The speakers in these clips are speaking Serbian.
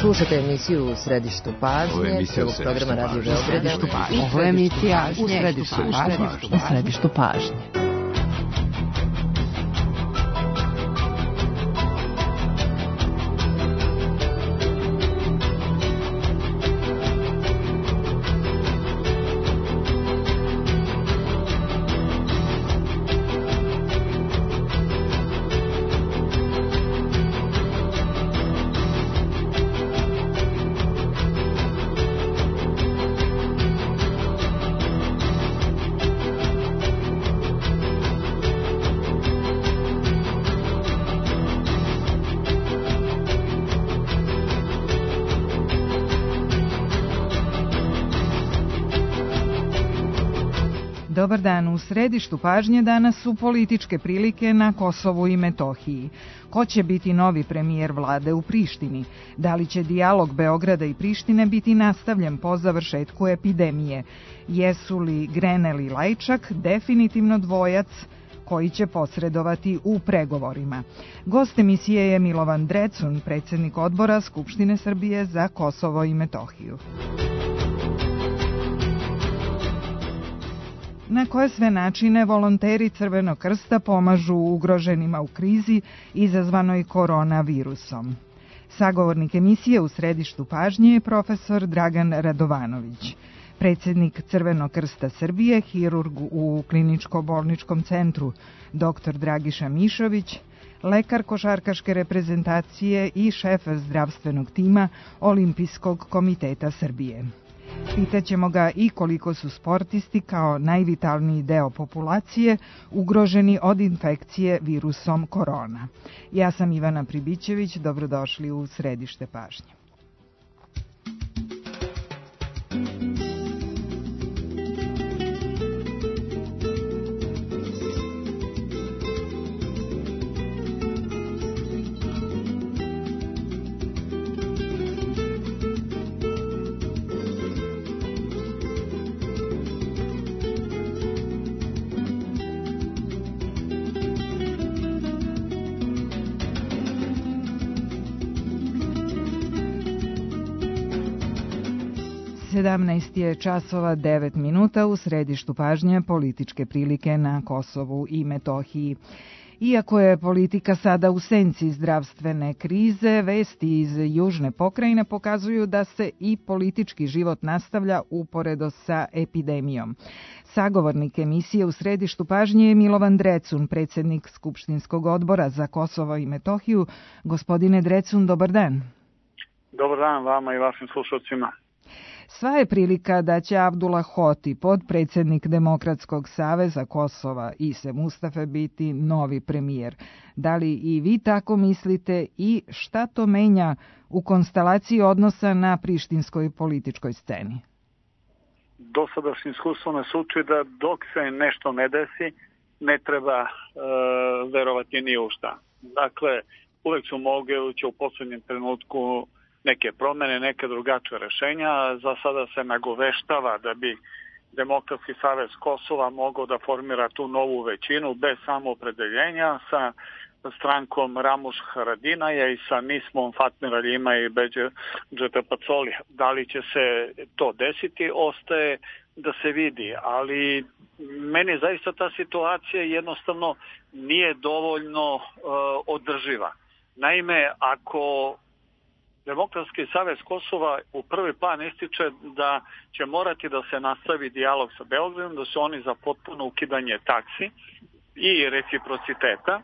Slušate emisiju U središtu pažnje, prvog programa Radio Beograda. Ovo je emisija U središtu pažnje. Dobar dan, u središtu pažnje danas su političke prilike na Kosovu i Metohiji. Ko će biti novi premijer vlade u Prištini? Da li će dijalog Beograda i Prištine biti nastavljen po završetku epidemije? Jesu li Grenell i Lajčak definitivno dvojac koji će posredovati u pregovorima? Gost emisije je Milovan Drecun, predsjednik odbora Skupštine Srbije za Kosovo i Metohiju. Na koje sve načine volonteri Crvenog krsta pomažu ugroženima u krizi izazvanoj koronavirusom? Sagovornik emisije U središtu pažnje je profesor Dragan Radovanović, predsjednik Crvenog krsta Srbije, hirurg u kliničko-bolničkom centru dr. Dragiša Mišović, lekar košarkaške reprezentacije i šef zdravstvenog tima Olimpijskog komiteta Srbije. Pitaćemo ga i koliko su sportisti kao najvitalniji deo populacije ugroženi od infekcije virusom korona. Ja sam Ivana Pribićević, dobrodošli u središte pažnje. Je časova 9 minuta u središtu pažnje političke prilike na Kosovu i Metohiji. Iako je politika sada u senci zdravstvene krize, vesti iz južne pokrajine pokazuju da se i politički život nastavlja uporedo sa epidemijom. Sagovornik emisije U središtu pažnje je Milovan Drecun, predsjednik Skupštinskog odbora za Kosovo i Metohiju. Gospodine Drecun, dobar dan. Dobar dan vama i vašim slušalcima. Sva je prilika da će Abdullah Hoti, potpredsjednik Demokratskog saveza Kosova Ise Mustafe, biti novi premijer. Da li i vi tako mislite i šta to menja u konstelaciji odnosa na prištinskoj političkoj sceni? Dosadašnje iskustvo nas uči da dok se nešto ne desi, ne treba verovati ni u šta. Dakle, uvek su moguće u posljednjem trenutku neke promene, neke drugačije rešenja. Za sada se nagoveštava da bi Demokratski savez Kosova mogao da formira tu novu većinu bez samoopredeljenja sa strankom Ramuš Haradinaja i sa Nismom Fatmir Aljima i Beđe Džetapacoli. Da li će se to desiti, ostaje da se vidi, ali meni zaista ta situacija jednostavno nije dovoljno održiva. Naime, ako Demokratski savez Kosova u prvi plan ističe da će morati da se nastavi dijalog sa Beogradom, da su oni za potpuno ukidanje taksi i reciprociteta,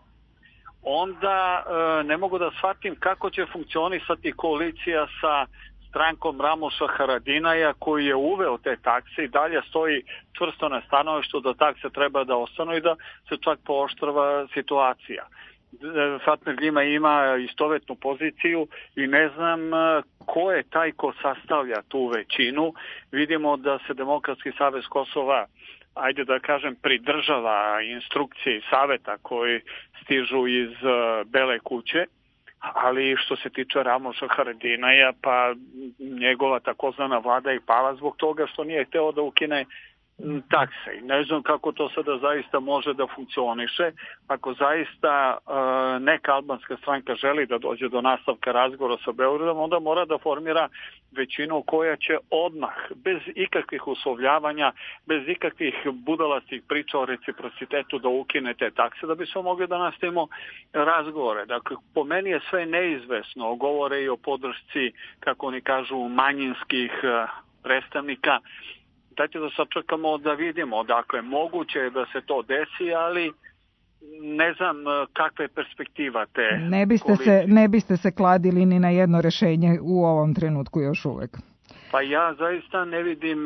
onda ne mogu da shvatim kako će funkcionisati koalicija sa strankom Ramuša Haradinaja koji je uveo te takse i dalje stoji čvrsto na stanovištu da takse treba da ostanu i da se čak pooštrava situacija. Fatmir Aljima ima istovetnu poziciju i ne znam ko je taj ko sastavlja tu većinu. Vidimo da se Demokratski savez Kosova, ajde da kažem, pridržava instrukcije i saveta koji stižu iz Bele kuće, ali što se tiče Ramuša Haradinaja, pa njegova takozvana vlada je pala zbog toga što nije hteo da ukine takse. Ne znam kako to sada zaista može da funkcioniše. Ako zaista neka albanska stranka želi da dođe do nastavka razgovora sa Beogradom, onda mora da formira većinu koja će odmah, bez ikakvih uslovljavanja, bez ikakvih budalastih priča o reciprocitetu da ukine te takse, da bismo mogli da nastavimo razgovore. Dakle, po meni je sve neizvesno. Govore i o podršci, kako oni kažu, manjinskih predstavnika. Dajte da sačekamo da vidimo. Dakle, moguće je da se to desi, ali ne znam kakva je perspektiva te. Ne biste se kladili ni na jedno rešenje u ovom trenutku još uvek. Pa ja zaista ne vidim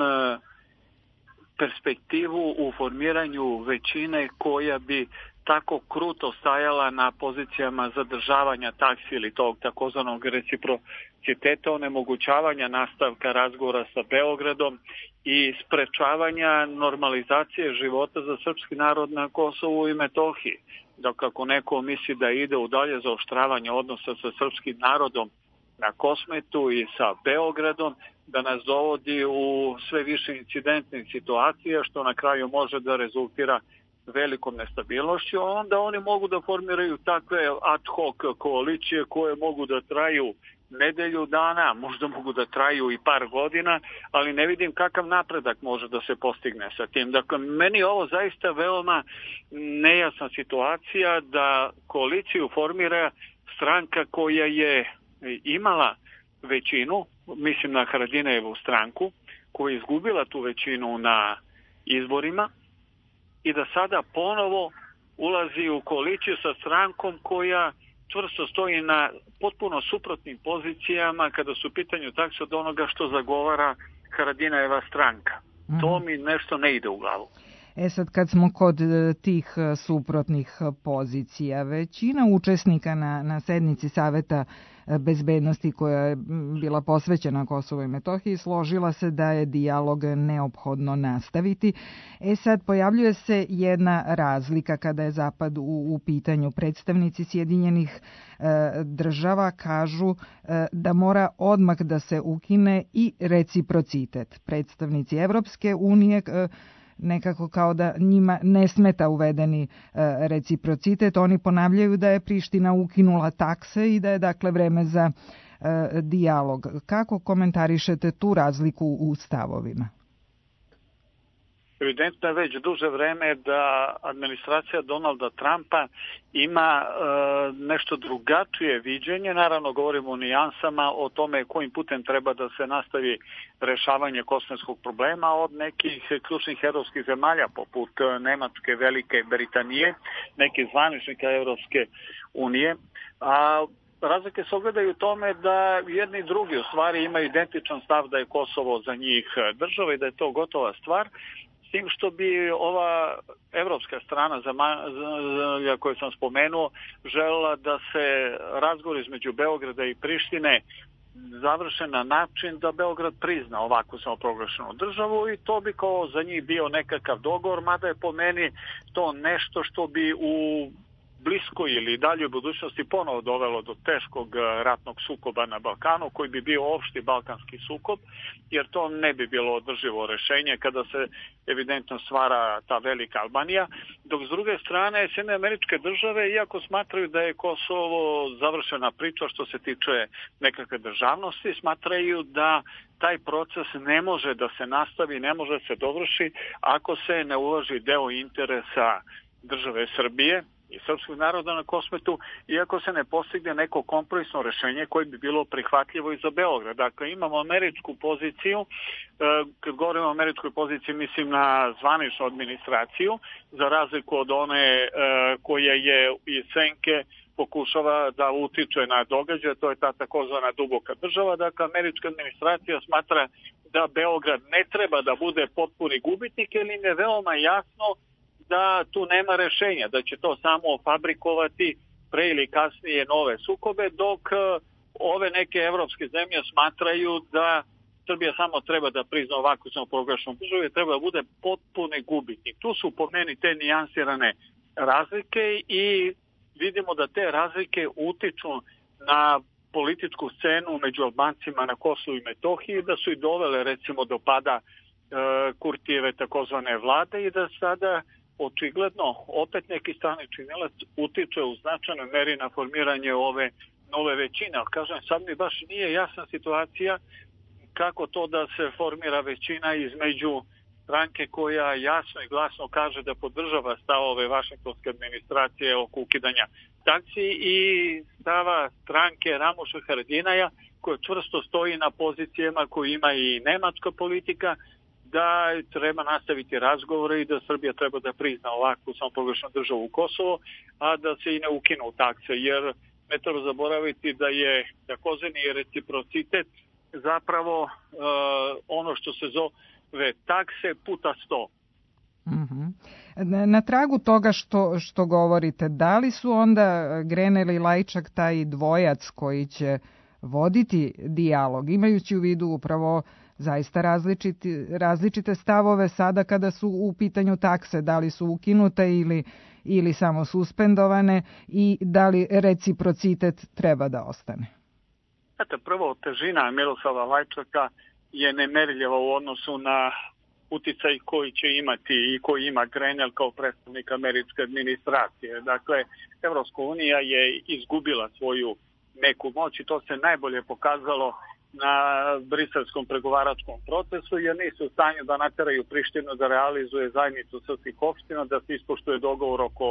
perspektivu u formiranju većine koja bi tako kruto stajala na pozicijama zadržavanja taksi ili tog takozvanog reciprociteta, onemogućavanja nastavka razgovora sa Beogradom i sprečavanja normalizacije života za srpski narod na Kosovu i Metohiji. Dok ako neko misli da ide u dalje zaoštravanje odnosa sa srpskim narodom na Kosmetu i sa Beogradom, da nas dovodi u sve više incidentnih situacija, što na kraju može da rezultira velikom nestabilnošću, onda oni mogu da formiraju takve ad hoc koalicije koje mogu da traju nedelju dana, možda mogu da traju i par godina, ali ne vidim kakav napredak može da se postigne sa tim. Dakle, meni je ovo zaista veoma nejasna situacija da koaliciju formira stranka koja je imala većinu, mislim na Haradinajevu stranku, koja je izgubila tu većinu na izborima, i da sada ponovo ulazi u koaliciju sa strankom koja čvrsto stoji na potpuno suprotnim pozicijama kada su u pitanju takse od onoga što zagovara Haradinajeva stranka. To mi nešto ne ide u glavu. Sad kad smo kod tih suprotnih pozicija, većina učesnika na sednici Saveta bezbednosti koja je bila posvećena Kosovu i Metohiji složila se da je dijalog neophodno nastaviti. Sad pojavljuje se jedna razlika kada je Zapad u pitanju. Predstavnici Sjedinjenih država kažu da mora odmah da se ukine i reciprocitet. Predstavnici Evropske unije nekako kao da njima ne smeta uvedeni reciprocitet. Oni ponavljaju da je Priština ukinula takse i da je dakle vreme za dijalog. Kako komentarišete tu razliku u stavovima? Evidentno je već duže vreme da administracija Donalda Trumpa ima nešto drugačije viđenje. Naravno, govorimo o nijansama, o tome kojim putem treba da se nastavi rešavanje kosmetskog problema od nekih ključnih evropskih zemalja, poput Nemačke, Velike Britanije, nekih zvaničnika Evropske unije. A razlike se ogledaju u tome da jedni i drugi u stvari imaju identičan stav da je Kosovo za njih država i da je to gotova stvar. S tim što bi ova evropska strana zemalja koju sam spomenuo želela da se razgovor između Beograda i Prištine završen na način da Beograd prizna ovakvu samoproglašenu državu i to bi kao za njih bio nekakav dogovor, mada je po meni to nešto što bi u bliskoj ili daljoj budućnosti ponovo dovelo do teškog ratnog sukoba na Balkanu, koji bi bio opšti balkanski sukob, jer to ne bi bilo održivo rešenje kada se evidentno stvara ta velika Albanija. Dok s druge strane, Sjedinjene Američke Države, iako smatraju da je Kosovo završena priča što se tiče nekakve državnosti, smatraju da taj proces ne može da se nastavi, ne može se dovrši ako se ne uloži deo interesa države Srbije i srpskog naroda na Kosmetu, iako se ne postigne neko kompromisno rešenje koje bi bilo prihvatljivo i za Beograd. Dakle, imamo američku poziciju, kad govorimo o američkoj poziciji mislim na zvaničnu administraciju, za razliku od one koja je iz senke pokušava da utiče na događaje, to je ta takozvana duboka država. Dakle, američka administracija smatra da Beograd ne treba da bude potpuni gubitnik, jer im je veoma jasno da tu nema rešenja, da će to samo fabrikovati pre ili kasnije nove sukobe, dok ove neke evropske zemlje smatraju da Srbija samo treba da prizna ovakvu samoproglašenu državu i treba da bude potpuni gubitnik. Tu su po meni te nijansirane razlike i vidimo da te razlike utiču na političku scenu među Albancima na Kosovu i Metohiji, da su i dovele recimo do pada Kurtijeve takozvane vlade i da sada očigledno opet neki strani činilac utiče u značajnoj meri na formiranje ove nove većine. Kažem, sad mi baš nije jasna situacija kako to da se formira većina između stranke koja jasno i glasno kaže da podržava stavove vašingtonske administracije oko ukidanja taksi i stava stranke Ramuša Haradinaja koja čvrsto stoji na pozicijama koje ima i nemačka politika, da treba nastaviti razgovore i da Srbija treba da prizna ovakvu samoproglašenu državu Kosovo, a da se i ne ukinu takse, jer ne treba zaboraviti da je takozvani reciprocitet zapravo ono što se zove takse puta 100. Mm-hmm. Na tragu toga što govorite, da li su onda Grenell i Lajčak taj dvojac koji će voditi dijalog, imajući u vidu upravo zaista različite stavove sada kada su u pitanju takse, da li su ukinute ili samo suspendovane i da li reciprocitet treba da ostane? Prvo, težina Miroslava Lajčaka je nemerljiva u odnosu na uticaj koji će imati i koji ima Grenell kao predstavnik američke administracije. Dakle, Evropska unija je izgubila svoju neku moć i to se najbolje pokazalo na briselskom pregovaračkom procesu, jer nisu u stanju da nateraju Prištinu da realizuje zajednicu srpskih opština, da se ispoštuje dogovor oko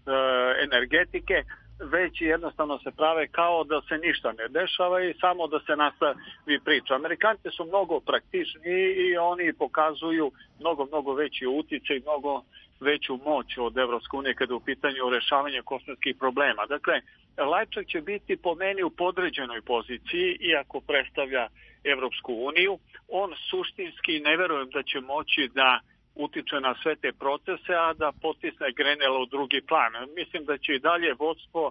energetike, već jednostavno se prave kao da se ništa ne dešava i samo da se nastavi priča. Amerikanci su mnogo praktični i oni pokazuju mnogo veći uticaj, mnogo veću moć od Evropske unije kada je u pitanju rešavanja kosmetskih problema. Dakle, Lajčak će biti po meni u podređenoj poziciji, iako predstavlja Evropsku uniju. On suštinski ne verujem da će moći da utiče na sve te procese, a da potisne Grenella u drugi plan. Mislim da će i dalje vodstvo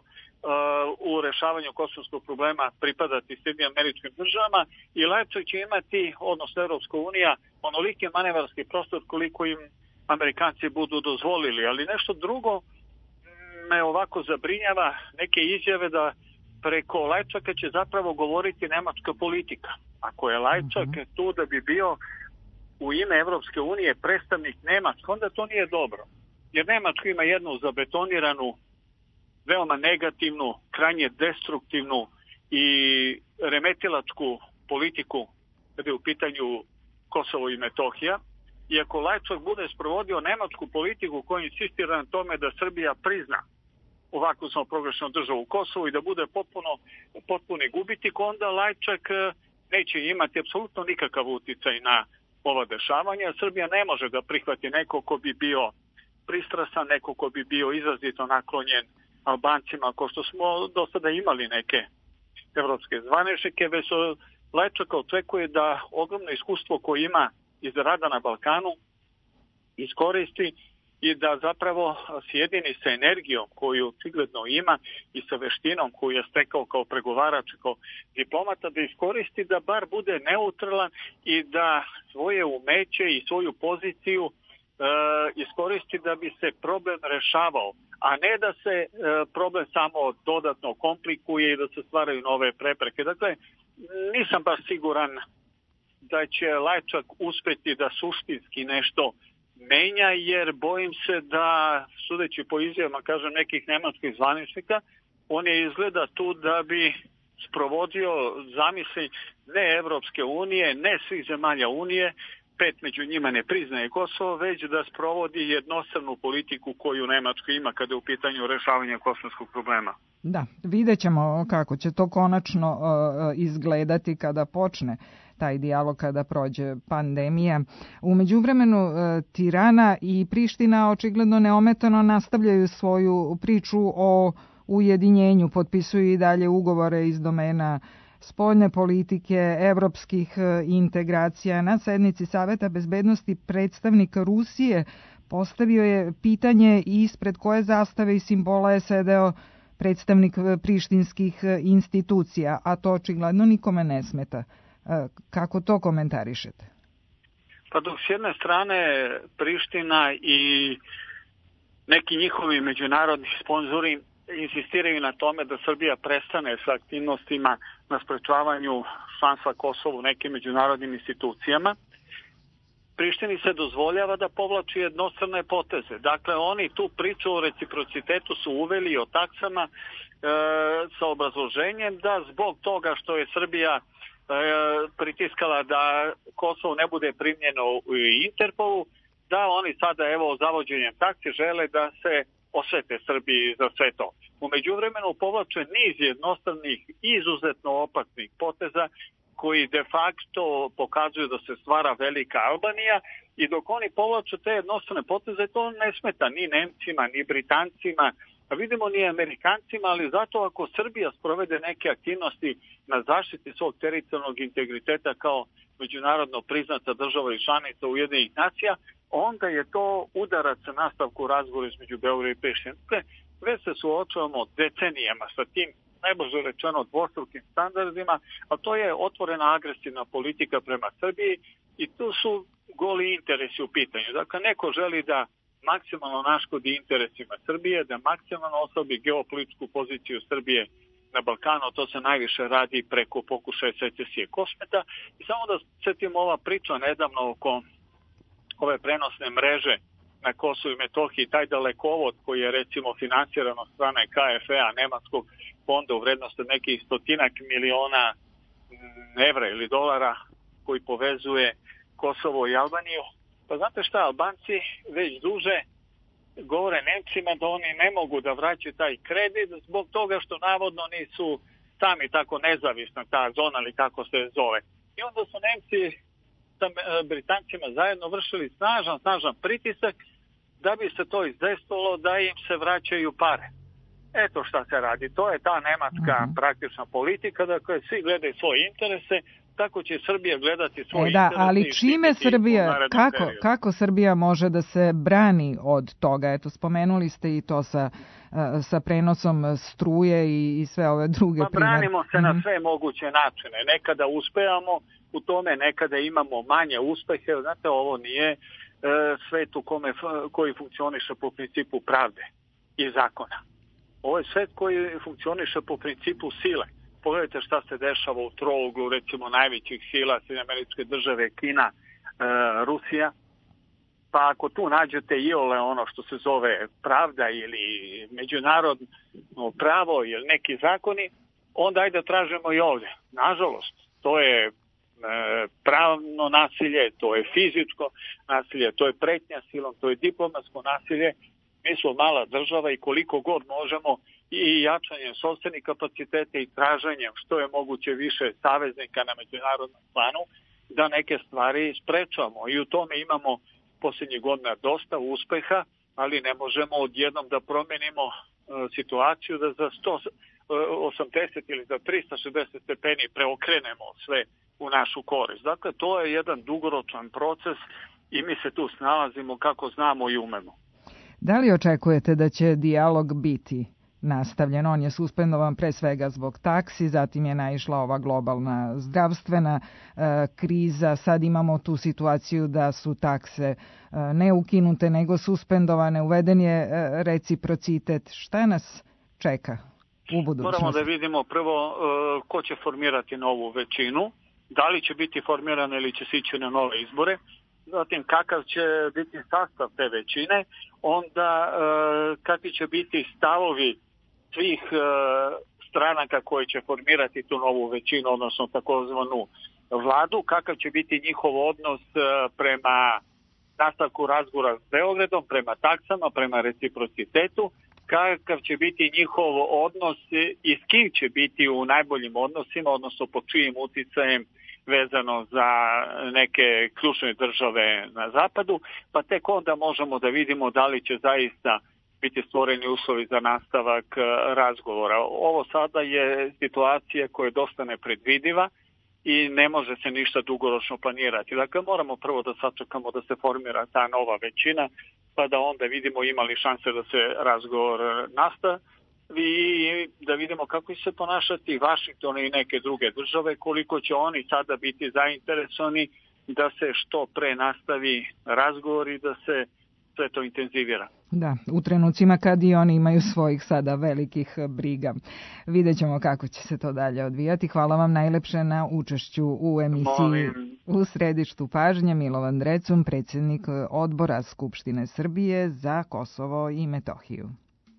u rešavanju kosovskog problema pripadati Sjedinjenim Američkim Državama i Lajčak će imati, odnosno Evropska unija, onoliki manevarski prostor koliko im Amerikanci budu dozvolili. Ali nešto drugo me ovako zabrinjava, neke izjave da preko Lajčaka će zapravo govoriti nemačka politika. Ako je Lajčak tu da bi bio u ime Evropske unije predstavnik Nemačka, onda to nije dobro. Jer Nemačka ima jednu zabetoniranu, veoma negativnu, krajnje destruktivnu i remetilačku politiku kada je u pitanju Kosovo i Metohija. I ako Lajčak bude sprovodio nemačku politiku koja insistira na tome da Srbija prizna ovakvu samoproglašenu državu Kosovo i da bude potpuni gubitik, onda Lajčak neće imati apsolutno nikakav uticaj na ova dešavanja. Srbija ne može da prihvati neko ko bi bio pristrasan, neko ko bi bio izrazito naklonjen Albancima, kao što smo do sada imali neke evropske zvaničnike, već Lajčaka očekuje da ogromno iskustvo koje ima iz rada na Balkanu iskoristi i da zapravo sjedini sa energijom koju očigledno ima i sa veštinom koju je stekao kao pregovarač, kao diplomata, da iskoristi da bar bude neutralan i da svoje umeće i svoju poziciju iskoristi da bi se problem rešavao, a ne da se problem samo dodatno komplikuje i da se stvaraju nove prepreke. Dakle, nisam baš siguran da će Lajčak uspeti da suštinski nešto menja, jer bojim se da, sudeći po izjavama, kažem, nekih nemačkih zvaničnika, on je izgleda tu da bi sprovodio zamisli ne Evropske unije, ne svih zemalja Unije, 5 među njima ne priznaje Kosovo, već da sprovodi jednostranu politiku koju Nemačka ima kada je u pitanju rešavanja kosovskog problema. Da, vidjet ćemo kako će to konačno izgledati kada počne taj dijalog, kada prođe pandemija. U međuvremenu Tirana i Priština očigledno neometano nastavljaju svoju priču o ujedinjenju, potpisuju i dalje ugovore iz domena spoljne politike, evropskih integracija. Na sednici Saveta bezbednosti predstavnik Rusije postavio je pitanje ispred koje zastave i simbola je sedeo predstavnik prištinskih institucija, a to očigledno nikome ne smeta. Kako to komentarišete? Pa dok s jedne strane Priština i neki njihovi međunarodni sponzori insistiraju na tome da Srbija prestane sa aktivnostima na sprečavanju članstva Kosova u nekim međunarodnim institucijama, Prištini se dozvoljava da povlači jednostrane poteze. Dakle, oni tu priču o reciprocitetu su uveli o taksama sa obrazloženjem da zbog toga što je Srbija pritiskala da Kosovo ne bude primljeno u Interpolu, da oni sada evo zavođenjem taksi žele da se osvete Srbiji za sve to. U međuvremenu povlače niz jednostavnih izuzetno opasnih poteza koji de facto pokazuju da se stvara velika Albanija i dok oni povlaču te jednostavne poteze to ne smeta ni Nemcima, ni Britancima, a vidimo ni Amerikancima, ali zato ako Srbija sprovede neke aktivnosti na zaštiti svog teritorijalnog integriteta kao međunarodno priznata država i članica Ujedinjenih nacija, onda je to udarac na nastavku razgovora između Beograda i Prištine. Već se suočavamo decenijama sa tim, najbolje rečeno, dvostrukim standardima, a to je otvorena agresivna politika prema Srbiji i tu su goli interesi u pitanju. Dakle, neko želi da maksimalno naškodi interesima Srbije, da maksimalno oslabi geopolitičku poziciju Srbije na Balkanu, to se najviše radi preko pokušaja secesije Kosmeta. I samo da setimo ova priča nedavno oko ove prenosne mreže na Kosovu i Metohiji, taj dalekovod koji je recimo financiran od strane KfW-a, nemačkog fonda u vrednosti nekih 100 miliona evra ili dolara koji povezuje Kosovo i Albaniju. Pa znate šta, Albanci već duže govore Nemcima da oni ne mogu da vraćaju taj kredit zbog toga što navodno nisu sami tako nezavisna ta zona ili kako se zove. I onda su Nemci sa Britancima zajedno vršili snažan pritisak da bi se to izdestovalo da im se vraćaju pare. Eto šta se radi. To je ta nemačka praktična politika, dakle svi gledaju svoje interese, tako će Srbija gledati svoje interese. Ali čime Srbija, kako Srbija može da se brani od toga? Eto, spomenuli ste i to sa prenosom struje i sve ove druge primere. Branimo se na sve moguće načine. Nekada uspevamo u tome, nekada imamo manje uspehe. Znate, ovo nije svet koji funkcioniše po principu pravde i zakona. Ovo je svet koji funkcioniše po principu sile. Pogledajte šta se dešava u trouglu, recimo najvećih sila Sjedinjene Američke Države, Kina, Rusija. Pa ako tu nađete iole ono što se zove pravda ili međunarodno pravo ili neki zakoni, onda ajde tražimo i ovdje. Nažalost, to je pravno nasilje, to je fizičko nasilje, to je pretnja silom, to je diplomatsko nasilje. Mi smo mala država i koliko god možemo i jačanjem sopstvenih kapaciteta i traženjem što je moguće više saveznika na međunarodnom planu da neke stvari sprečavamo. I u tome imamo posljednjih godina dosta uspeha, ali ne možemo odjednom da promenimo situaciju da za 180 ili za 360 stepeni preokrenemo sve u našu korist. Dakle, to je jedan dugoročan proces i mi se tu snalazimo kako znamo i umemo. Da li očekujete da će dijalog biti nastavljen? On je suspendovan pre svega zbog taksi, zatim je naišla ova globalna zdravstvena kriza, sad imamo tu situaciju da su takse ne ukinute nego suspendovane, uveden je reciprocitet. Šta nas čeka u budućnosti? Moramo da vidimo prvo ko će formirati novu većinu, da li će biti formirana ili će se ići na nove izbore, zatim kakav će biti sastav te većine, onda kakvi će biti stavovi svih stranaka koje će formirati tu novu većinu, odnosno takozvanu vladu, kakav će biti njihov odnos prema nastavku razgovora s Beogradom, prema taksama, prema reciprocitetu, kakav će biti njihov odnos i s kim će biti u najboljim odnosima, odnosno pod čijim uticajem vezano za neke ključne države na zapadu, pa tek onda možemo da vidimo da li će zaista biti stvoreni uslovi za nastavak razgovora. Ovo sada je situacija koja je dosta nepredvidiva i ne može se ništa dugoročno planirati. Dakle, moramo prvo da sačekamo da se formira ta nova većina, pa da onda vidimo ima li šanse da se razgovor nastavi i da vidimo kako će se ponašati Vašington i neke druge države, koliko će oni sada biti zainteresovani da se što pre nastavi razgovor i da se sve to intenzivira. Da, u trenucima kad i oni imaju svojih sada velikih briga. Vidjet ćemo kako će se to dalje odvijati. Hvala vam najlepše na učešću u emisiji U središtu pažnje. Milovan Drecun, predsjednik odbora Skupštine Srbije za Kosovo i Metohiju.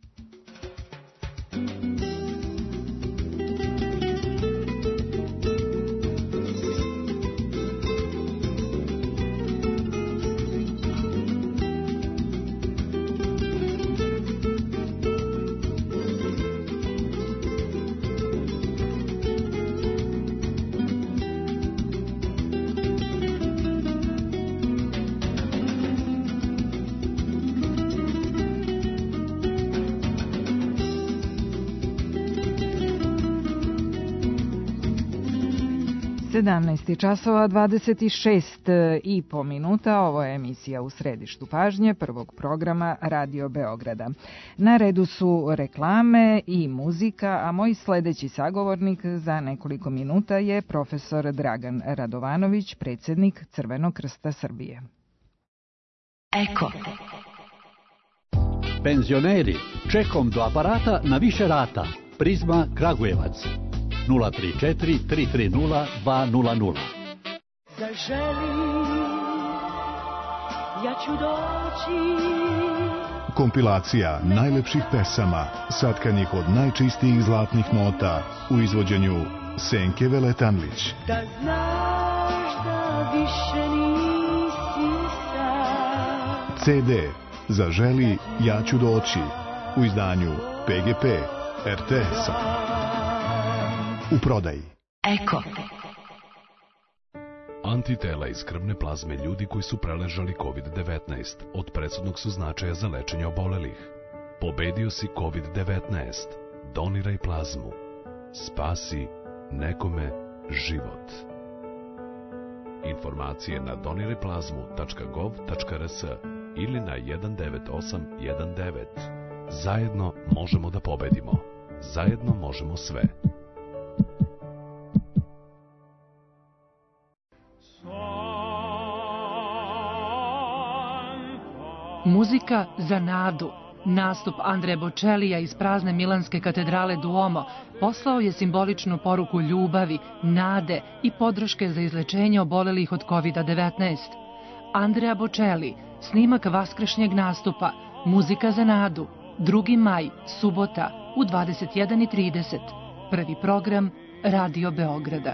časova 26,5 minuta. Ovo je emisija U središtu pažnje prvog programa Radio Beograda. Na redu su reklame i muzika, a moj sledeći sagovornik za nekoliko minuta je profesor Dragan Radovanović, predsjednik Crvenog krsta Srbije. Eko. Penzioneri, čekom do aparata na više rata. Prizma Kragujevac. 034 330 200. Zaželi, ja ću doći. Kompilacija najlepših pesama, satkanih od najčistijih zlatnih nota u izvođenju Senke Veletanlić. Da znaš da više nisi sam. CD Zaželi, ja ću doći u izdanju PGP RTS-a. U prodaji. Eko. Antitela iz krvne plazme ljudi koji su preležali COVID-19 od presudnog su značaja za lečenje obolelih. Pobedio si COVID-19. Doniraj plazmu. Spasi nekome život. Informacije na donirajplazmu.gov.rs ili na 19819. Zajedno možemo da pobedimo. Zajedno možemo sve. Muzika za nadu. Nastup Andreja Bočelija iz prazne Milanske katedrale Duomo poslao je simboličnu poruku ljubavi, nade i podrške za izlečenje obolelih od COVID-19. Andrea Bočeli, snimak vaskršnjeg nastupa, Muzika za nadu, 2. maj, subota u 21:30. Prvi program Radio Beograda.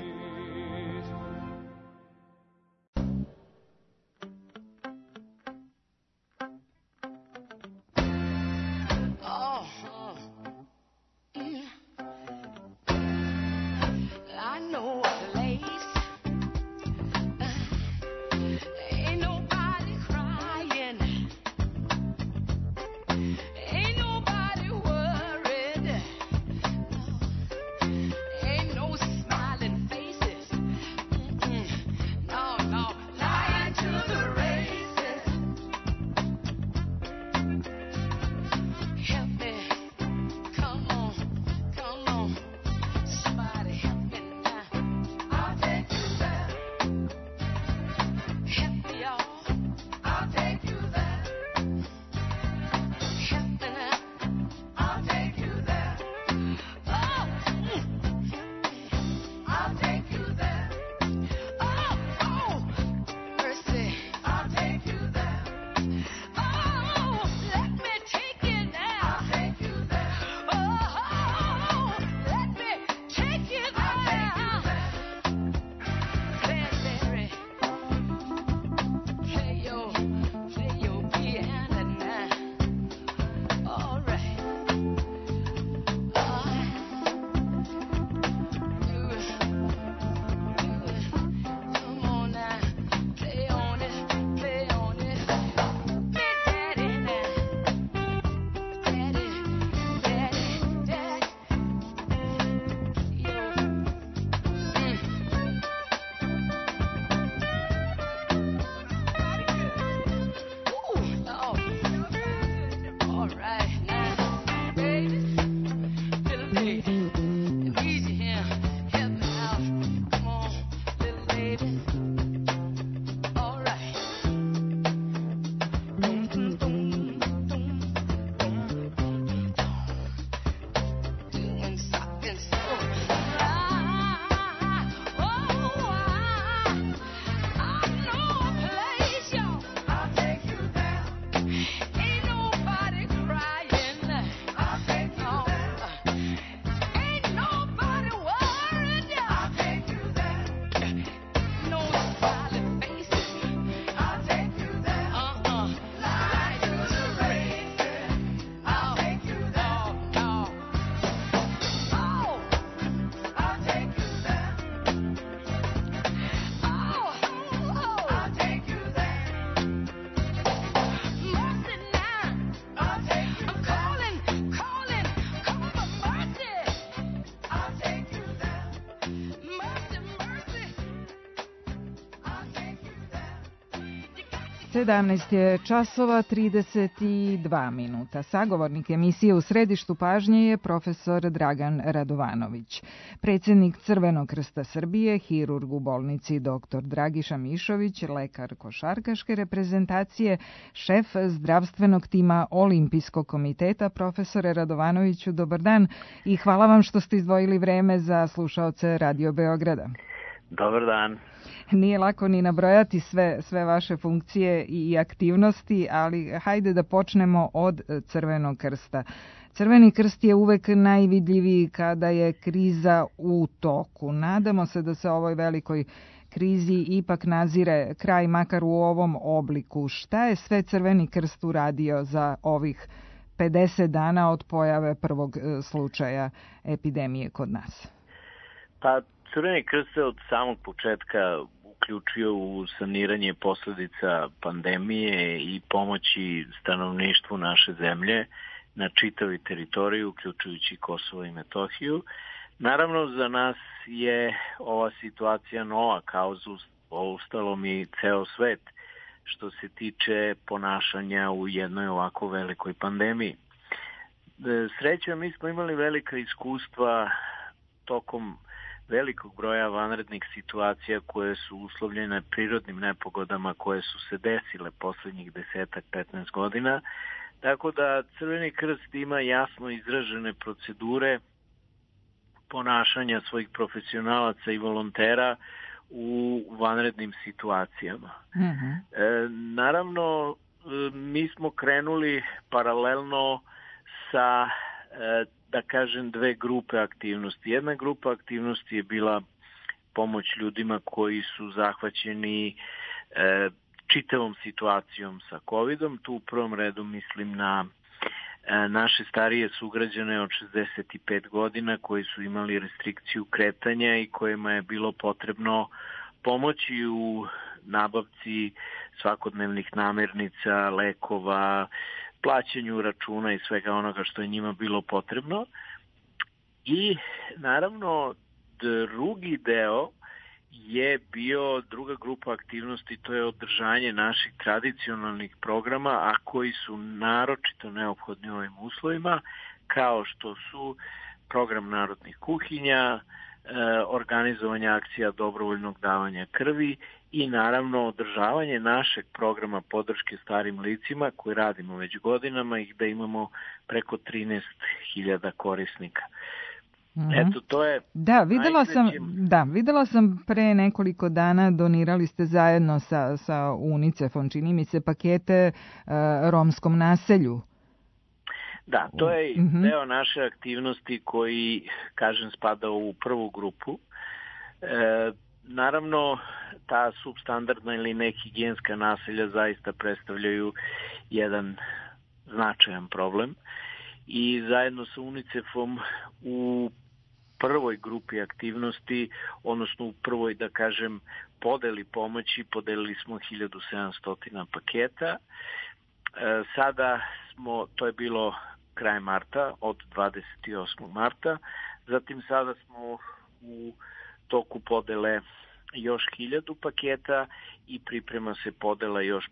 17 je časova 32 minuta. Sagovornik emisije U središtu pažnje je profesor Dragan Radovanović. Predsjednik Crvenog krsta Srbije, hirurg u bolnici dr. Dragiša Mišović, lekar košarkaške reprezentacije, šef zdravstvenog tima Olimpijskog komiteta. Profesore Radovanoviću, dobar dan i hvala vam što ste izdvojili vreme za slušaoce Radio Beograda. Dobar dan. Nije lako ni nabrojati sve vaše funkcije i aktivnosti, ali hajde da počnemo od Crvenog krsta. Crveni krst je uvek najvidljiviji kada je kriza u toku. Nadamo se da se ovoj velikoj krizi ipak nazire kraj, makar u ovom obliku. Šta je sve Crveni krst uradio za ovih 50 dana od pojave prvog slučaja epidemije kod nas? Pa, Crveni krst se od samog početka uključio u saniranje posledica pandemije i pomoći stanovništvu naše zemlje na čitavoj teritoriji, uključujući Kosovo i Metohiju. Naravno, za nas je ova situacija nova, kao za ostalom i ceo svet, što se tiče ponašanja u jednoj ovako velikoj pandemiji. Srećom, mi smo imali velika iskustva tokom velikog broja vanrednih situacija koje su uslovljene prirodnim nepogodama koje su se desile poslednjih 10-15 godina. Tako da Crveni krst ima jasno izražene procedure ponašanja svojih profesionalaca i volontera u vanrednim situacijama. Naravno, mi smo krenuli paralelno sa da kažem dve grupe aktivnosti. Jedna grupa aktivnosti je bila pomoć ljudima koji su zahvaćeni čitavom situacijom sa COVID-om. Tu u prvom redu mislim na naše starije sugrađane od 65 godina koji su imali restrikciju kretanja i kojima je bilo potrebno pomoći u nabavci svakodnevnih namirnica, lekova, plaćanju računa i svega onoga što je njima bilo potrebno. I naravno drugi deo je bio druga grupa aktivnosti, to je održanje naših tradicionalnih programa, a koji su naročito neophodni u ovim uslovima, kao što su program narodnih kuhinja, organizovanje akcija dobrovoljnog davanja krvi i naravno održavanje našeg programa podrške starim licima koji radimo već godinama i gde imamo preko 13.000 korisnika. Eto, to je... Videla sam pre nekoliko dana donirali ste zajedno sa UNICEF-om, čini mi se, pakete romskom naselju. Da, to je deo naše aktivnosti koji, kažem, spada u prvu grupu. Naravno, ta substandardna ili nehigijenska naselja zaista predstavljaju jedan značajan problem i zajedno sa UNICEF-om u prvoj grupi aktivnosti, odnosno u prvoj, da kažem, podeli pomoći, podelili smo 1700 paketa. Sada smo, to je bilo kraj marta, od 28. marta, zatim sada smo u toku podele još 1000 paketa i priprema se podela još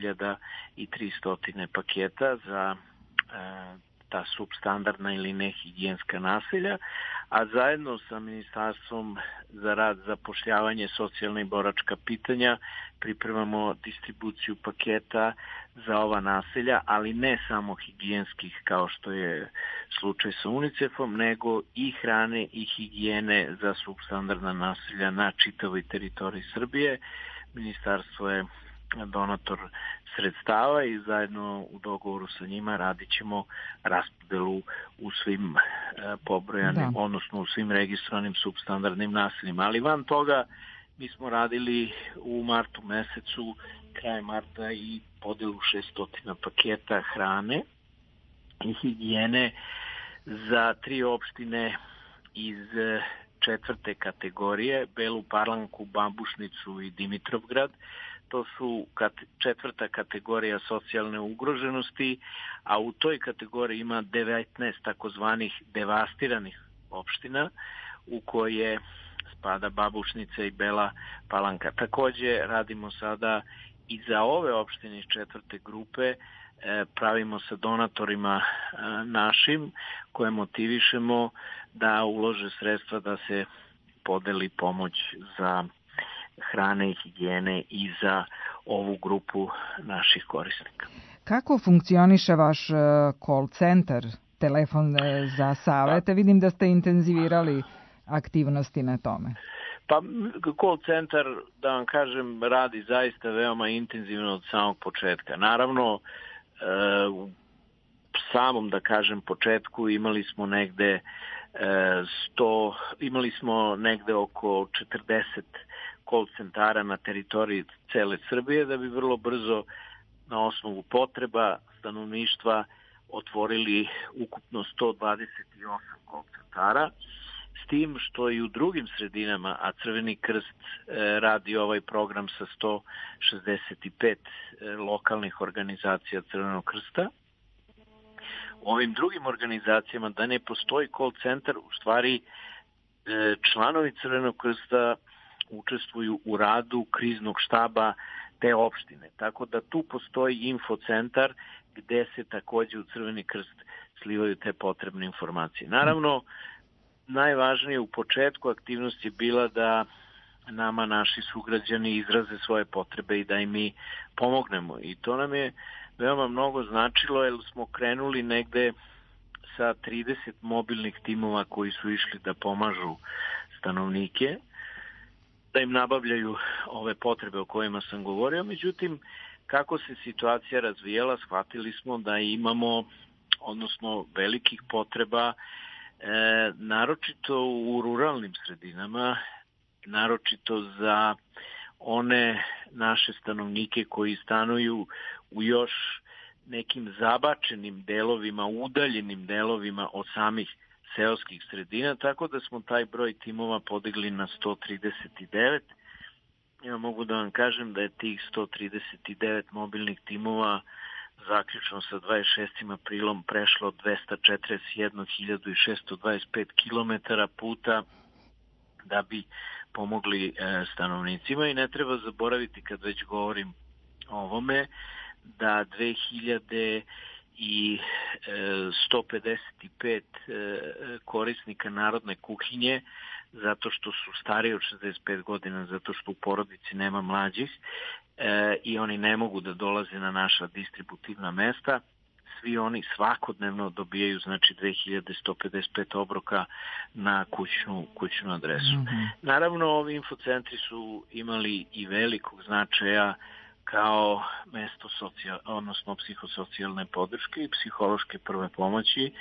5300 paketa za ta substandardna ili nehigijenska naselja, a zajedno sa Ministarstvom za rad, zapošljavanje, socijalna i boračka pitanja pripremamo distribuciju paketa za ova naselja, ali ne samo higijenskih kao što je slučaj sa UNICEF-om, nego i hrane i higijene za substandardna naselja na čitavoj teritoriji Srbije. Ministarstvo je donator sredstava i zajedno u dogovoru sa njima radit ćemo raspodelu u svim pobrojanim, odnosno u svim registrovanim substandardnim naseljima. Ali van toga mi smo radili u martu mesecu, kraj marta, i podelu 600 paketa hrane i higijene za 3 opštine iz 4. kategorije, Belu Palanku, Babušnicu i Dimitrovgrad. To su 4. kategorija socijalne ugroženosti, a u toj kategoriji ima 19 takozvanih devastiranih opština u koje spada Babušnica i Bela Palanka. Takođe radimo sada i za ove opštine iz 4. grupe pravimo sa donatorima našim koje motivišemo da ulože sredstva da se podeli pomoć za hrane i higijene i za ovu grupu naših korisnika. Kako funkcioniše vaš call centar, telefon za savete? Vidim da ste intenzivirali aktivnosti na tome. Pa call centar, da vam kažem, radi zaista veoma intenzivno od samog početka. Naravno, u samom, da kažem, početku imali smo negde oko 40 call centara na teritoriji cele Srbije, da bi vrlo brzo na osnovu potreba stanovništva otvorili ukupno 128 call centara, s tim što i u drugim sredinama, a Crveni krst radi ovaj program sa 165 lokalnih organizacija Crvenog krsta. Ovim drugim organizacijama da ne postoji call centar, u stvari članovi Crvenog krsta učestvuju u radu kriznog štaba te opštine. Tako da tu postoji infocentar gde se takođe u Crveni krst slivaju te potrebne informacije. Naravno, najvažnije u početku aktivnosti je bila da nama naši sugrađani izraze svoje potrebe i da im mi pomognemo. I to nam je veoma mnogo značilo, jer smo krenuli negde sa 30 mobilnih timova koji su išli da pomažu stanovnike, da im nabavljaju ove potrebe o kojima sam govorio. Međutim, kako se situacija razvijela, shvatili smo da imamo, odnosno velikih potreba, naročito u ruralnim sredinama, naročito za one naše stanovnike koji stanuju u još nekim zabačenim delovima, udaljenim delovima od samih seoskih sredina, tako da smo taj broj timova podigli na 139. Ja mogu da vam kažem da je tih 139 mobilnih timova zaključno sa 26. aprilom prešlo 241.625 km puta da bi pomogli stanovnicima. I ne treba zaboraviti, kad već govorim o ovome, da 2155 korisnika narodne kuhinje, zato što su stariji od 65 godina, zato što u porodici nema mlađih i oni ne mogu da dolaze na naša distributivna mesta, svi oni svakodnevno dobijaju, znači, 2155 obroka na kućnu adresu. Naravno, ovi infocentri su imali i velikog značaja kao mesto odnosno psihosocijalne podrške i psihološke prve pomoći,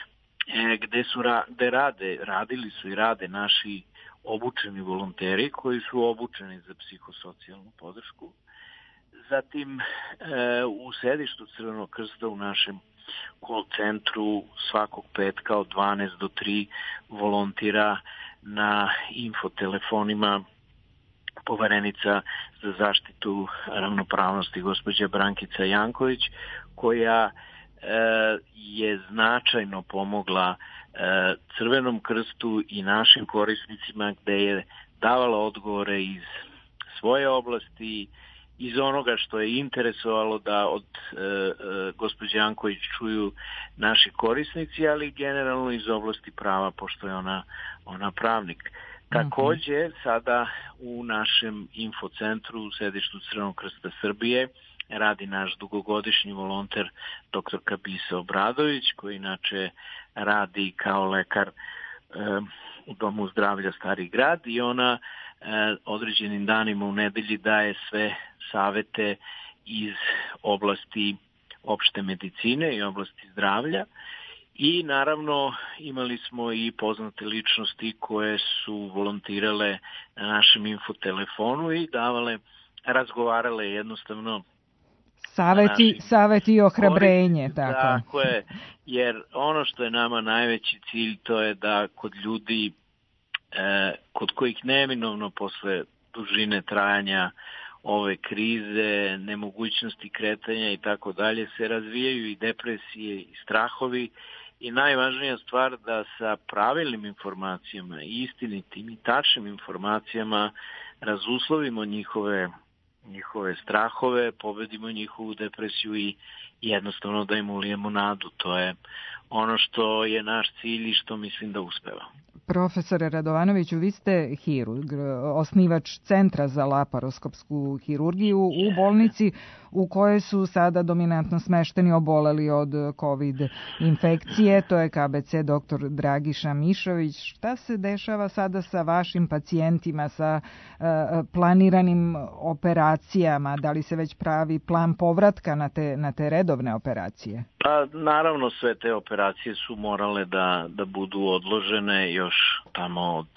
radili su i rade naši obučeni volonteri koji su obučeni za psihosocijalnu podršku. Zatim, u sedištu Crvenog krsta u našem call centru svakog petka od 12 do 3 volontira na infotelefonima poverenica za zaštitu ravnopravnosti gospođa Brankica Janković, koja je značajno pomogla Crvenom krstu i našim korisnicima, gde je davala odgovore iz svoje oblasti, iz onoga što je interesovalo da od gospođe Janković čuju naši korisnici, ali generalno iz oblasti prava, pošto je ona pravnik. Takođe, sada u našem infocentru u sedištu Crvenog krsta Srbije radi naš dugogodišnji volonter dr. Kabisa Obradović, koji inače radi kao lekar u Domu zdravlja Stari grad, i ona određenim danima u nedelji daje sve savete iz oblasti opšte medicine i oblasti zdravlja. I naravno imali smo i poznate ličnosti koje su volontirale na našem infotelefonu i razgovarale jednostavno saveti i ohrabrenje. Tako je, jer ono što je nama najveći cilj, to je da kod ljudi kod kojih neminovno posle dužine trajanja ove krize, nemogućnosti kretanja i tako dalje, se razvijaju i depresije i strahovi, i najvažnija stvar da sa pravilnim informacijama, istinitim i tačnim informacijama razuslovimo njihove strahove, pobedimo njihovu depresiju i jednostavno da im ulijemo nadu. To je ono što je naš cilj i što mislim da uspeva. Profesore Radovanoviću, vi ste hirurg, osnivač Centra za laparoskopsku hirurgiju u bolnici u kojoj su sada dominantno smešteni oboleli od COVID infekcije. To je KBC dr. Dragiša Mišović. Šta se dešava sada sa vašim pacijentima, sa planiranim operacijama? Da li se već pravi plan povratka na te redovne operacije? Pa naravno sve te operacije su morale da budu odložene još tamo od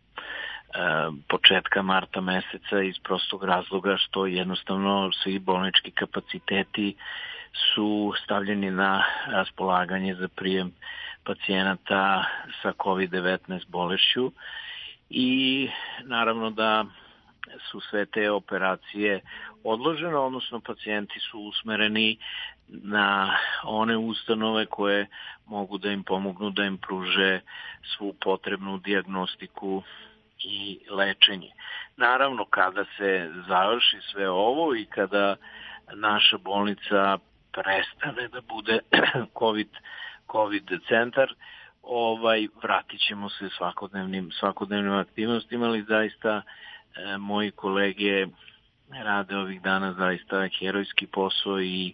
početka marta meseca iz prostog razloga što jednostavno svi bolnički kapaciteti su stavljeni na raspolaganje za prijem pacijenata sa COVID-19 bolešću i naravno da su sve te operacije odložene, odnosno pacijenti su usmereni na one ustanove koje mogu da im pomognu, da im pruže svu potrebnu dijagnostiku i lečenje. Naravno, kada se završi sve ovo i kada naša bolnica prestane da bude COVID centar, vratit ćemo se svakodnevnim aktivnostima, ali zaista moji kolege rade ovih dana zaista herojski posao i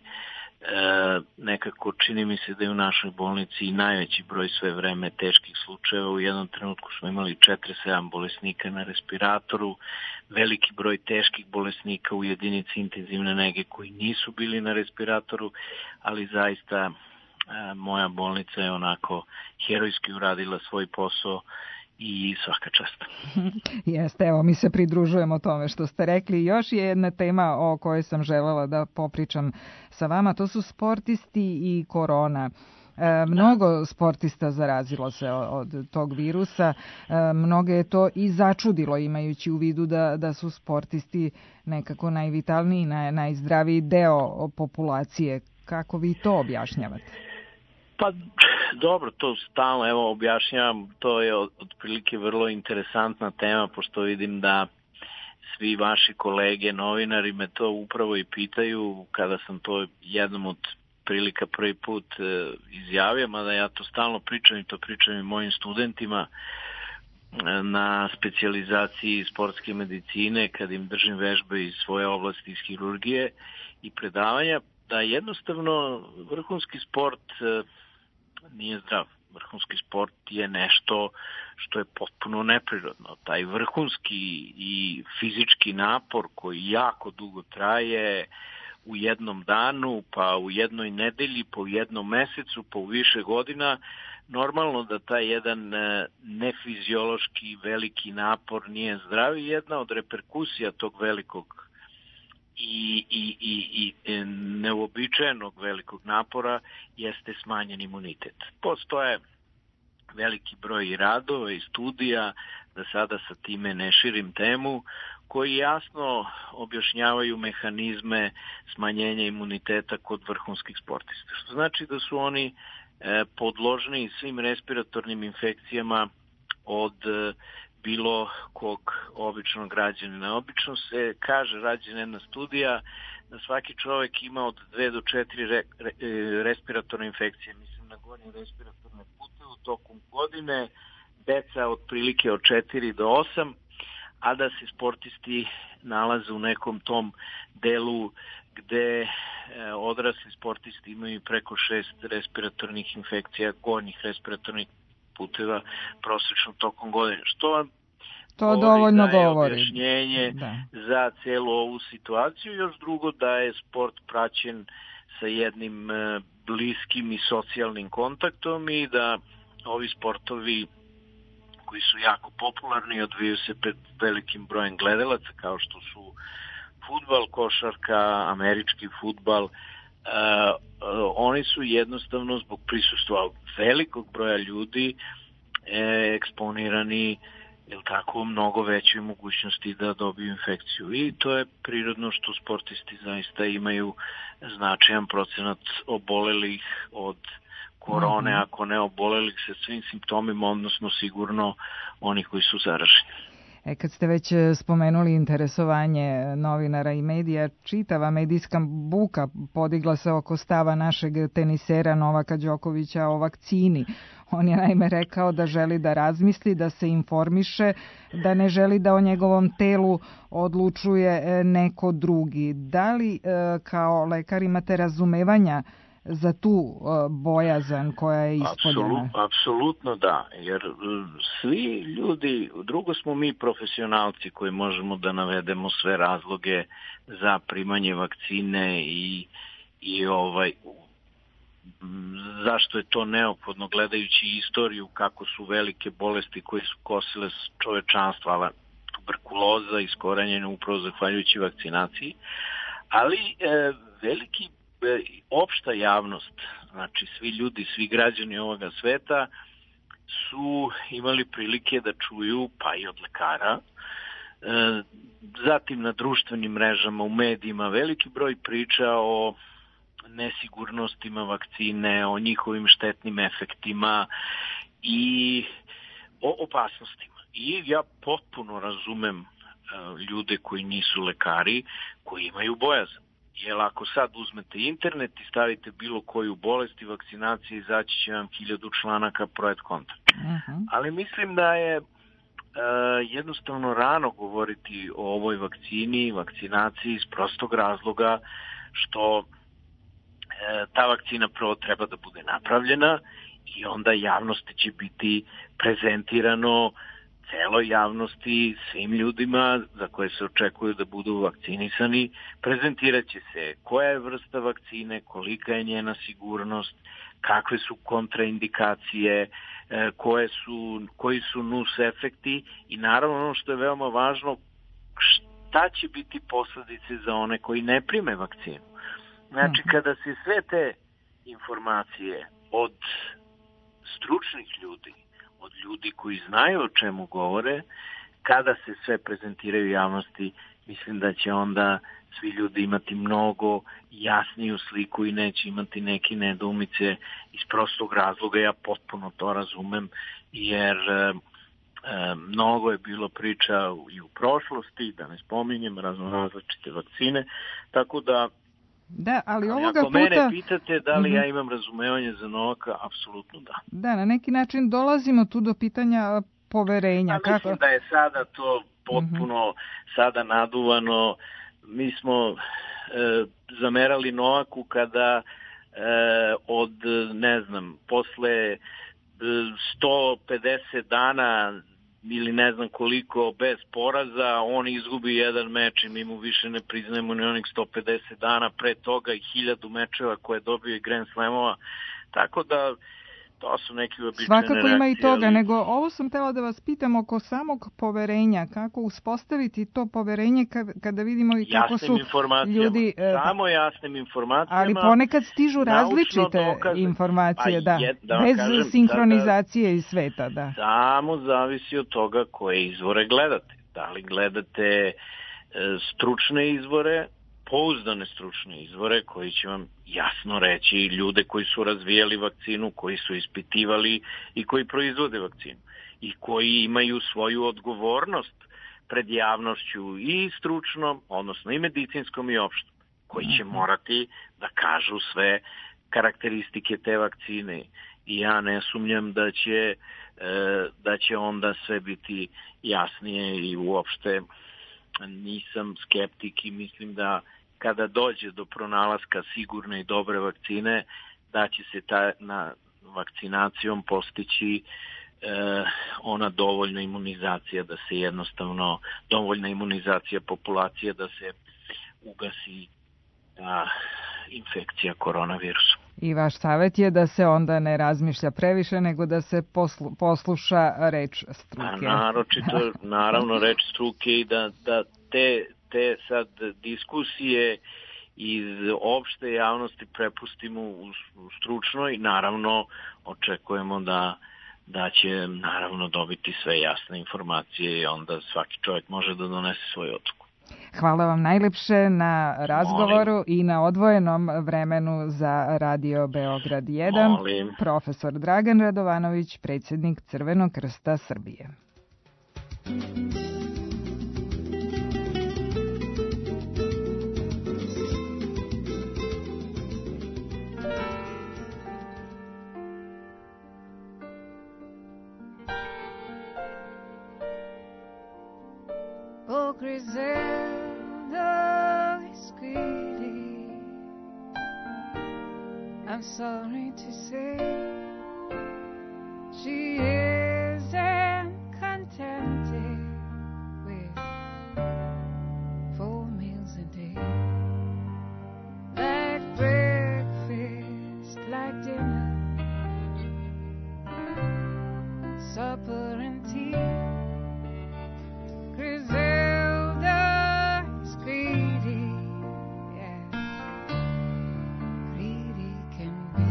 nekako čini mi se da je u našoj bolnici i najveći broj sve vreme teških slučajeva. U jednom trenutku smo imali 47 bolesnika na respiratoru, veliki broj teških bolesnika u jedinici intenzivne nege koji nisu bili na respiratoru, ali zaista moja bolnica je onako herojski uradila svoj posao i svaka čast. Jeste, evo mi se pridružujemo tome što ste rekli. Još je jedna tema o kojoj sam želela da popričam sa vama, to su sportisti i korona. Mnogo sportista zarazilo se od tog virusa, mnoge je to i začudilo imajući u vidu da su sportisti nekako najvitalniji, najzdraviji deo populacije. Kako vi to objašnjavate? Pa dobro, to stalno objašnjavam, to je otprilike vrlo interesantna tema, pošto vidim da svi vaši kolege, novinari me to upravo i pitaju kada sam to jednom od prilika prvi put izjavio, mada ja to stalno pričam i to pričam i mojim studentima na specijalizaciji sportske medicine, kad im držim vežbe iz svoje oblasti iz hirurgije i predavanja, da jednostavno vrhunski sport nije zdrav. Vrhunski sport je nešto što je potpuno neprirodno. Taj vrhunski i fizički napor koji jako dugo traje u jednom danu, pa u jednoj nedelji, pa u jednom mesecu, pa u više godina, normalno da taj jedan nefiziološki veliki napor nije zdrav i jedna od reperkusija tog velikog i neuobičajenog velikog napora jeste smanjen imunitet. Postoje veliki broj radova i studija, da sada sa time ne širim temu, koji jasno objašnjavaju mehanizme smanjenja imuniteta kod vrhunskih sportista. Što znači da su oni podložni svim respiratornim infekcijama od bilo kog običnog građanina. Obično se kaže, rađena jedna studija, da svaki čovjek ima od 2 do 4 respiratorne infekcije, mislim na gornje respiratorne puteve u tokom godine, deca otprilike od 4 do 8, a da se sportisti nalaze u nekom tom delu gde odrasli sportisti imaju preko 6 respiratornih infekcija, gornjih respiratornih puteva prosečno tokom godine. Što vam to dovoljno govori objašnjenje za celu ovu situaciju. Još drugo, da je sport praćen sa jednim bliskim i socijalnim kontaktom i da ovi sportovi koji su jako popularni odvijaju se pred velikim brojem gledalaca, kao što su fudbal, košarka, američki fudbal. Oni su jednostavno zbog prisustva velikog broja ljudi eksponirani mnogo većoj mogućnosti da dobiju infekciju. I to je prirodno što sportisti zaista imaju značajan procenat obolelih od korone, ako ne obolelih sa svim simptomima, odnosno sigurno oni koji su zaraženi. Kad ste već spomenuli interesovanje novinara i medija, čitava medijska buka podigla se oko stava našeg tenisera Novaka Đokovića o vakcini. On je naime rekao da želi da razmisli, da se informiše, da ne želi da o njegovom telu odlučuje neko drugi. Da li kao lekar imate razumevanja za tu bojazan koja je ispoljena? Apsolutno da, jer svi ljudi, drugo smo mi profesionalci koji možemo da navedemo sve razloge za primanje vakcine i zašto je to neophodno gledajući istoriju kako su velike bolesti koje su kosile čovečanstva, ali tuberkuloza iskorenjena upravo zahvaljujući vakcinaciji, ali veliki opšta javnost, znači svi ljudi, svi građani ovoga sveta su imali prilike da čuju, pa i od lekara, zatim na društvenim mrežama, u medijima, veliki broj priča o nesigurnostima vakcine, o njihovim štetnim efektima i o opasnostima. I ja potpuno razumem ljude koji nisu lekari, koji imaju bojazan. Jer ako sad uzmete internet i stavite bilo koju bolest i vakcinacije, izaći će vam 1000 članaka projekt kontakt. Ali mislim da je jednostavno rano govoriti o ovoj vakcini, vakcinaciji iz prostog razloga što ta vakcina prvo treba da bude napravljena i onda javnosti će biti prezentirano, celoj javnosti, svim ljudima za koje se očekuju da budu vakcinisani, prezentirat će se koja je vrsta vakcine, kolika je njena sigurnost, kakve su kontraindikacije, koji su nus efekti i naravno ono što je veoma važno, šta će biti posledice za one koji ne prime vakcinu. Znači, kada se sve te informacije od stručnih ljudi, od ljudi koji znaju o čemu govore, kada se sve prezentiraju javnosti, mislim da će onda svi ljudi imati mnogo jasniju sliku i neće imati neke nedoumice iz prostog razloga. Ja potpuno to razumem, jer mnogo je bilo priča i u prošlosti, da ne spominjem, različite vakcine, tako da da, ali ovoga ako puta... mene pitate da li ja imam razumevanje za Novaka, apsolutno da. Da, na neki način dolazimo tu do pitanja poverenja. Mislim da je sada to potpuno sada naduvano. Mi smo zamerali Novaku kada od, ne znam, posle 150 dana ili ne znam koliko bez poraza, on izgubi jedan meč i mi mu više ne priznajemo ni onih 150 dana pre toga i 1000 mečeva koje dobio i Grand Slamova, tako da to su neki uobičajene svakako reakcije. Ima i toga, nego ovo sam htjela da vas pitam oko samog poverenja, kako uspostaviti to poverenje kada vidimo i kako su ljudi... Samo jasnim informacijama. Ali ponekad stižu različite informacije, bez sinhronizacije iz sveta, da. Samo zavisi od toga koje izvore gledate. Da li gledate stručne izvore, pouzdane stručne izvore koji će vam jasno reći ljude koji su razvijali vakcinu, koji su ispitivali i koji proizvode vakcinu i koji imaju svoju odgovornost pred javnošću i stručnom, odnosno i medicinskom i opštom, koji će morati da kažu sve karakteristike te vakcine. I ja ne sumnjam da će onda sve biti jasnije i uopšte nisam skeptik i mislim da kada dođe do pronalaska sigurne i dobre vakcine, da će se vakcinacijom postići ona dovoljna imunizacija, da se jednostavno, dovoljna imunizacija populacije da se ugasi ta infekcija koronavirusom. I vaš savjet je da se onda ne razmišlja previše, nego da se posluša reč struke. Naravno reč struke i da te sad diskusije iz opšte javnosti prepustimo u stručnoj i naravno očekujemo da će naravno dobiti sve jasne informacije i onda svaki čovjek može da donese svoju odluku. Hvala vam najlepše na razgovoru i na odvojenom vremenu za Radio Beograd 1. Profesor Dragan Radovanović, predsjednik Crvenog krsta Srbije. Griselda is greedy. I'm sorry to say she isn't contented with 4 meals a day, like breakfast, like dinner, supper and tea. Griselda is greedy, yes, greedy can be.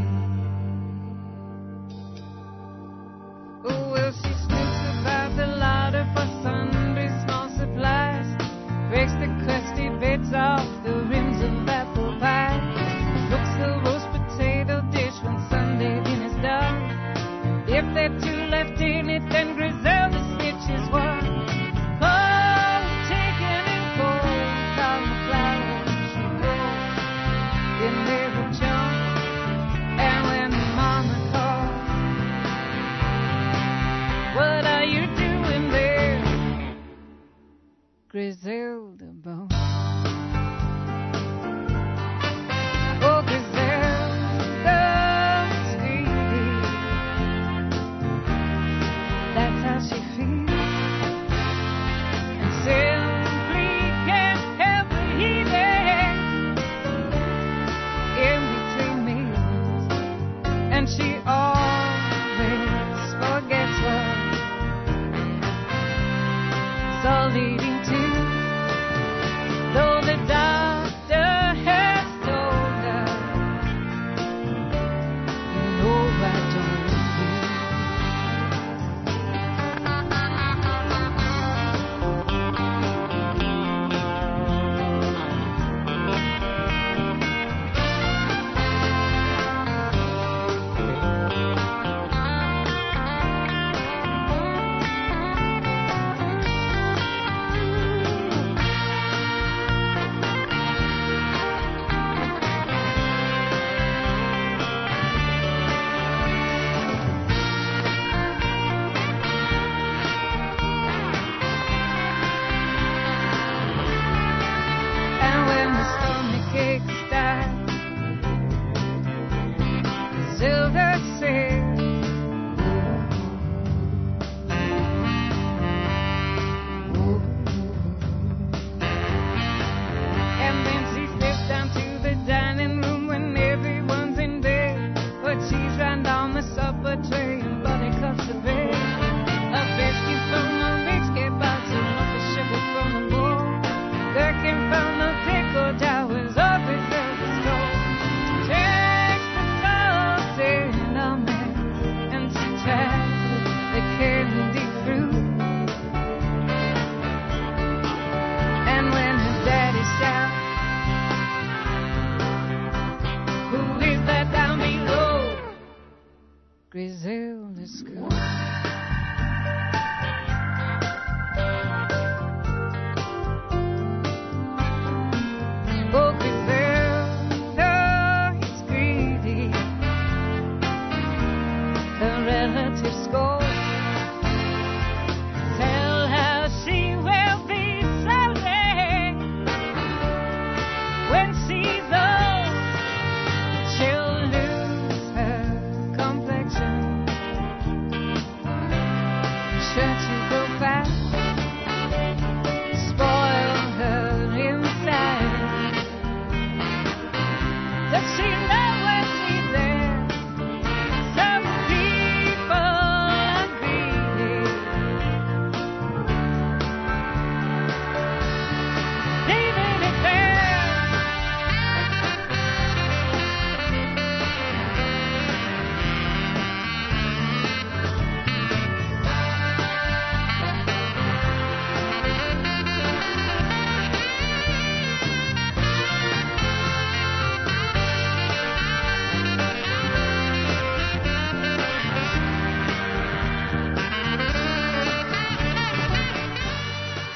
Oh, well, she snoopes about the larder for sundry small supplies, breaks the crusty bits off the rims of apple pie, cooks the roast potato dish one Sunday in his dark. If there are 2 left in it, then Griselda snitches one. Cold, taken and cold, on the flowers she grows in every chunk. And when Mama calls, what are you doing there, Griselda Bone? Oh, Griselda's greedy. That's how she feels, and simply can't help but eating in between meals. And she always forgets what it's all leading to, though the doctor has told her, you know I don't agree.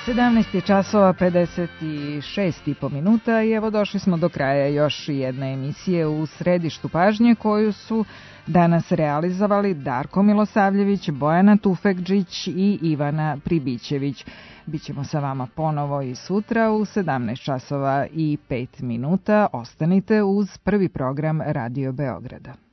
17 časova 56,5 minuta i evo došli smo do kraja još jedne emisije u središtu pažnje koju su danas realizovali Darko Milosavljević, Bojana Tufekđić i Ivana Pribićević. Bićemo sa vama ponovo i sutra u 17 časova i 5 minuta. Ostanite uz prvi program Radio Beograda.